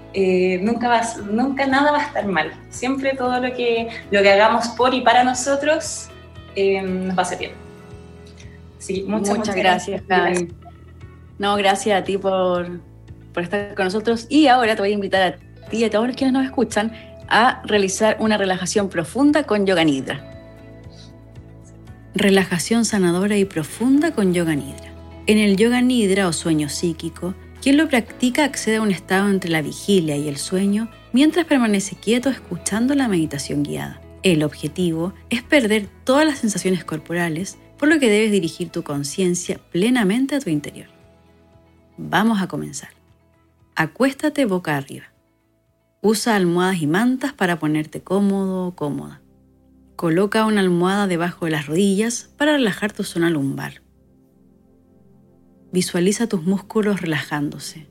Nunca nada va a estar mal. Siempre todo lo que hagamos por y para nosotros nos va a hacer bien. Sí, muchas gracias, Javi. No, gracias a ti por estar con nosotros. Y ahora te voy a invitar a ti y a todos los quienes nos escuchan a realizar una relajación profunda con Yoga Nidra. Relajación sanadora y profunda con Yoga Nidra. En el Yoga Nidra o sueño psíquico, quien lo practica accede a un estado entre la vigilia y el sueño mientras permanece quieto escuchando la meditación guiada. El objetivo es perder todas las sensaciones corporales, por lo que debes dirigir tu conciencia plenamente a tu interior. Vamos a comenzar. Acuéstate boca arriba. Usa almohadas y mantas para ponerte cómodo o cómoda. Coloca una almohada debajo de las rodillas para relajar tu zona lumbar. Visualiza tus músculos relajándose.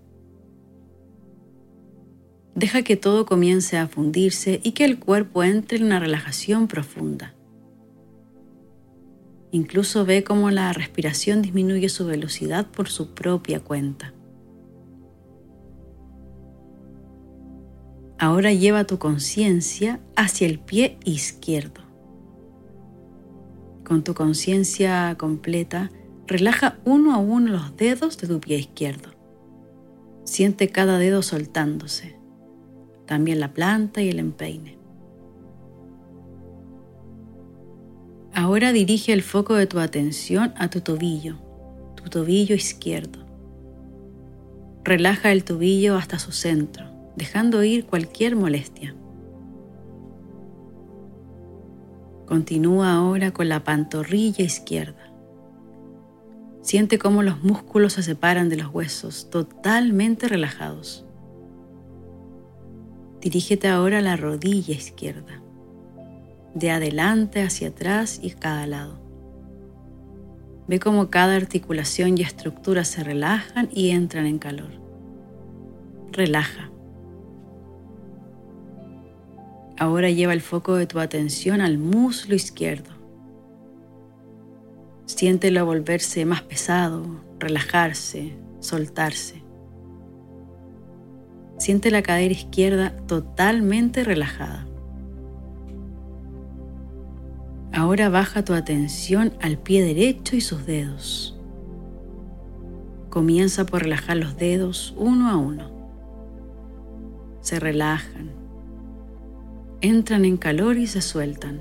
Deja que todo comience a fundirse y que el cuerpo entre en una relajación profunda. Incluso ve cómo la respiración disminuye su velocidad por su propia cuenta. Ahora lleva tu conciencia hacia el pie izquierdo. Con tu conciencia completa, relaja uno a uno los dedos de tu pie izquierdo. Siente cada dedo soltándose, también la planta y el empeine. Ahora dirige el foco de tu atención a tu tobillo izquierdo. Relaja el tobillo hasta su centro, dejando ir cualquier molestia. Continúa ahora con la pantorrilla izquierda. Siente cómo los músculos se separan de los huesos, totalmente relajados. Dirígete ahora a la rodilla izquierda, de adelante hacia atrás y a cada lado. Ve cómo cada articulación y estructura se relajan y entran en calor. Relaja. Ahora lleva el foco de tu atención al muslo izquierdo. Siéntelo volverse más pesado, relajarse, soltarse. Siente la cadera izquierda totalmente relajada. Ahora baja tu atención al pie derecho y sus dedos. Comienza por relajar los dedos uno a uno. Se relajan. Entran en calor y se sueltan.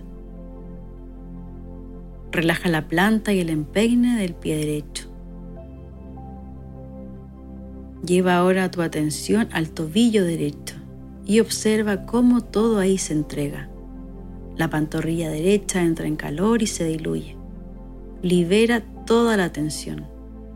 Relaja la planta y el empeine del pie derecho. Lleva ahora tu atención al tobillo derecho y observa cómo todo ahí se entrega. La pantorrilla derecha entra en calor y se diluye. Libera toda la tensión.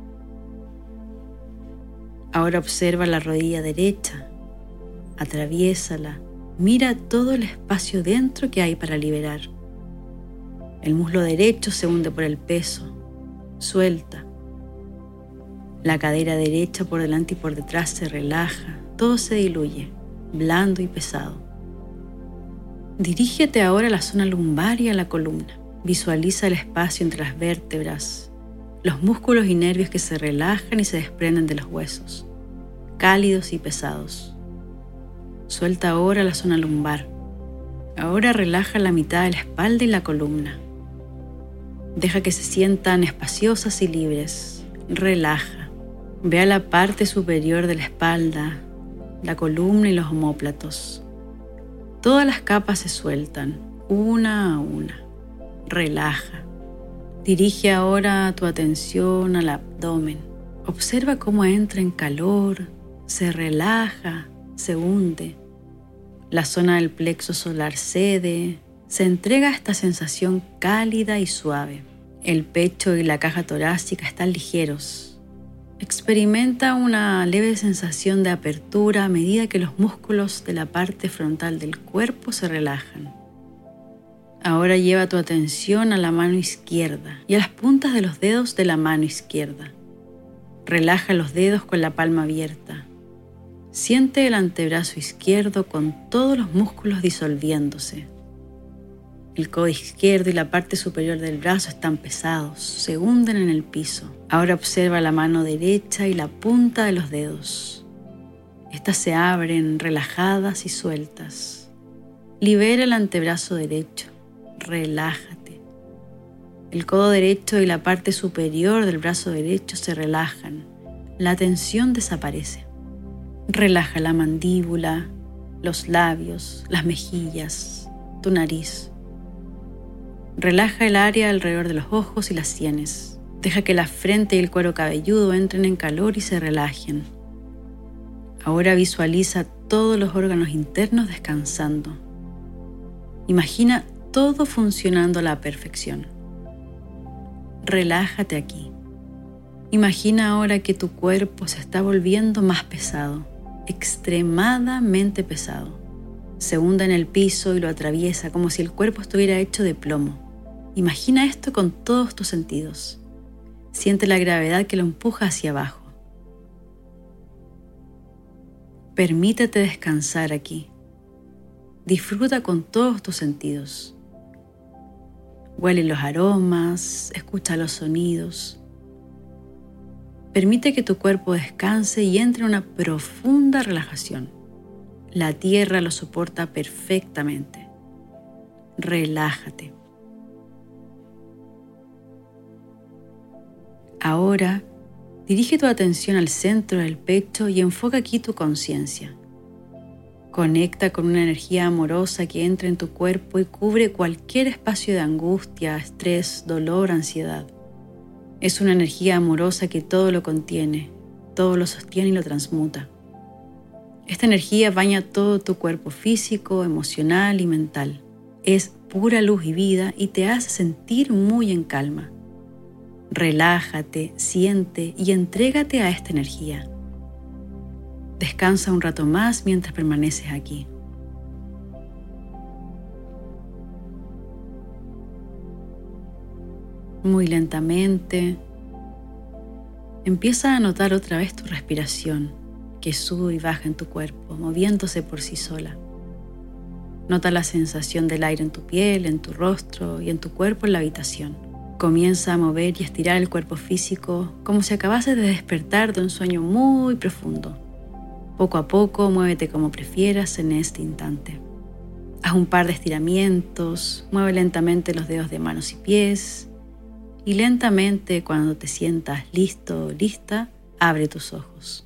Ahora observa la rodilla derecha. Atraviésala. Mira todo el espacio dentro que hay para liberar. El muslo derecho se hunde por el peso. Suelta. La cadera derecha por delante y por detrás se relaja. Todo se diluye, blando y pesado. Dirígete ahora a la zona lumbar y a la columna. Visualiza el espacio entre las vértebras, los músculos y nervios que se relajan y se desprenden de los huesos, cálidos y pesados. Suelta ahora la zona lumbar. Ahora relaja la mitad de la espalda y la columna. Deja que se sientan espaciosas y libres. Relaja. Ve a la parte superior de la espalda, la columna y los omóplatos. Todas las capas se sueltan, una a una. Relaja. Dirige ahora tu atención al abdomen. Observa cómo entra en calor, se relaja, se hunde. La zona del plexo solar cede, se entrega a esta sensación cálida y suave. El pecho y la caja torácica están ligeros. Experimenta una leve sensación de apertura a medida que los músculos de la parte frontal del cuerpo se relajan. Ahora lleva tu atención a la mano izquierda y a las puntas de los dedos de la mano izquierda. Relaja los dedos con la palma abierta. Siente el antebrazo izquierdo con todos los músculos disolviéndose. El codo izquierdo y la parte superior del brazo están pesados, se hunden en el piso. Ahora observa la mano derecha y la punta de los dedos. Estas se abren relajadas y sueltas. Libera el antebrazo derecho. Relájate. El codo derecho y la parte superior del brazo derecho se relajan. La tensión desaparece. Relaja la mandíbula, los labios, las mejillas, tu nariz. Relaja el área alrededor de los ojos y las sienes. Deja que la frente y el cuero cabelludo entren en calor y se relajen. Ahora visualiza todos los órganos internos descansando. Imagina todo funcionando a la perfección. Relájate aquí. Imagina ahora que tu cuerpo se está volviendo más pesado, extremadamente pesado. Se hunde en el piso y lo atraviesa como si el cuerpo estuviera hecho de plomo. Imagina esto con todos tus sentidos. Siente la gravedad que lo empuja hacia abajo. Permítete descansar aquí. Disfruta con todos tus sentidos. Huele los aromas, escucha los sonidos. Permite que tu cuerpo descanse y entre en una profunda relajación. La tierra lo soporta perfectamente. Relájate. Ahora, dirige tu atención al centro del pecho y enfoca aquí tu conciencia. Conecta con una energía amorosa que entra en tu cuerpo y cubre cualquier espacio de angustia, estrés, dolor, ansiedad. Es una energía amorosa que todo lo contiene, todo lo sostiene y lo transmuta. Esta energía baña todo tu cuerpo físico, emocional y mental. Es pura luz y vida y te hace sentir muy en calma. Relájate, siente y entrégate a esta energía. Descansa un rato más mientras permaneces aquí. Muy lentamente, empieza a notar otra vez tu respiración, que sube y baja en tu cuerpo, moviéndose por sí sola. Nota la sensación del aire en tu piel, en tu rostro y en tu cuerpo en la habitación. Comienza a mover y estirar el cuerpo físico como si acabases de despertar de un sueño muy profundo. Poco a poco, muévete como prefieras en este instante. Haz un par de estiramientos, mueve lentamente los dedos de manos y pies y lentamente, cuando te sientas listo o lista, abre tus ojos.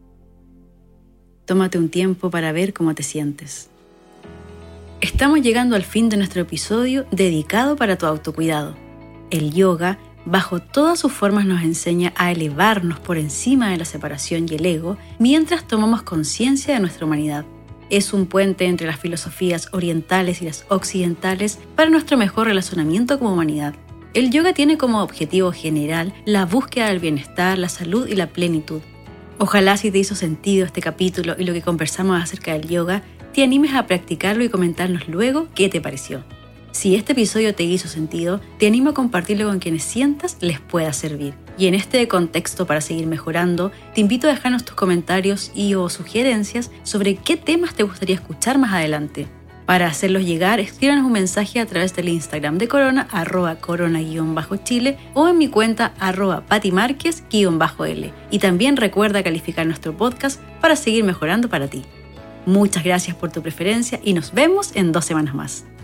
Tómate un tiempo para ver cómo te sientes. Estamos llegando al fin de nuestro episodio dedicado para tu autocuidado. El yoga, bajo todas sus formas, nos enseña a elevarnos por encima de la separación y el ego mientras tomamos conciencia de nuestra humanidad. Es un puente entre las filosofías orientales y las occidentales para nuestro mejor relacionamiento como humanidad. El yoga tiene como objetivo general la búsqueda del bienestar, la salud y la plenitud. Ojalá, si te hizo sentido este capítulo y lo que conversamos acerca del yoga, te animes a practicarlo y comentarnos luego qué te pareció. Si este episodio te hizo sentido, te animo a compartirlo con quienes sientas les pueda servir. Y en este contexto, para seguir mejorando, te invito a dejarnos tus comentarios o sugerencias sobre qué temas te gustaría escuchar más adelante. Para hacerlos llegar, escríbanos un mensaje a través del Instagram de Corona, @corona_chile, o en mi cuenta @patimarquez_l. Y también recuerda calificar nuestro podcast para seguir mejorando para ti. Muchas gracias por tu preferencia y nos vemos en 2 semanas más.